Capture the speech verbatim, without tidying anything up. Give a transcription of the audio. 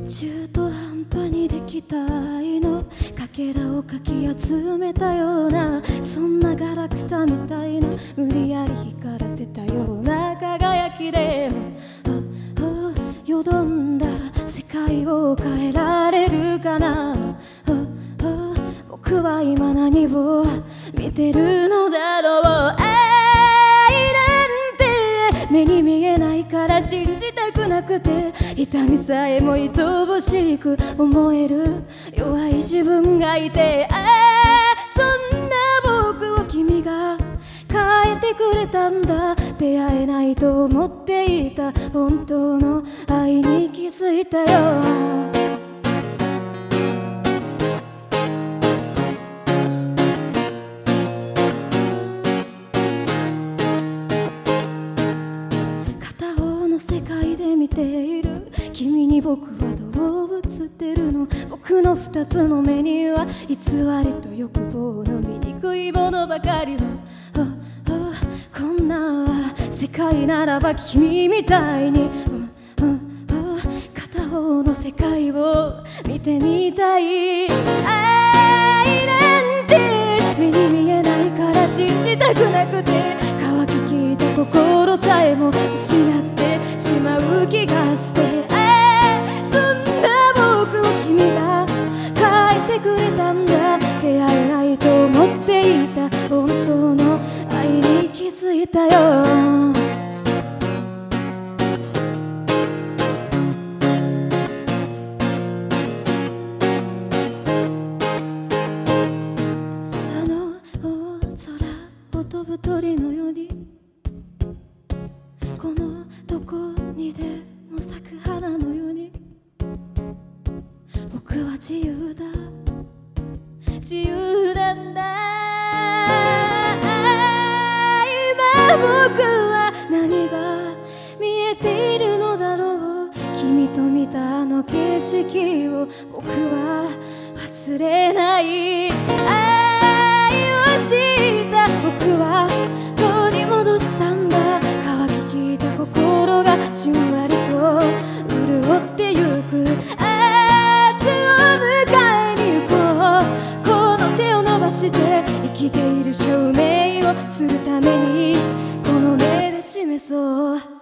中途半端にできた愛のかけらをかき集めたような、そんなガラクタみたいな無理やり光らせたような輝きで、ああよどんだ世界を変えられるかな。ああ僕は今何を見てるのだろう。愛なんて目に見えないから信じたくなくて、痛みさえも愛おしく思える弱い自分がいて、ああそんな僕を君が変えてくれたんだ。出会えないと思っていた本当の愛に気づいたよ。世界で見ている君に僕はどう映ってるの。僕の二つの目には偽りと欲望の醜いものばかりの、ああこんな世界ならば君みたいに、うんうん、片方の世界を見てみたい。愛なんて目に見えないから信じたくなくて、乾ききった心さえも失ってしまう気がして、ああそんな僕を君が変えてくれたんだ。出会えないと思っていた本当の愛に気づいたよ。あの大空を飛ぶ鳥のように、このどこにでも咲く花のように、僕は自由だ自由なんだ。今僕は何が見えているのだろう。君と見たあの景色を僕は忘れない。愛をした僕は取り戻したんだ。心がじんわりと潤ってゆく。明日を迎えに行こう。この手を伸ばして生きている証明をするためにこの目で示そう。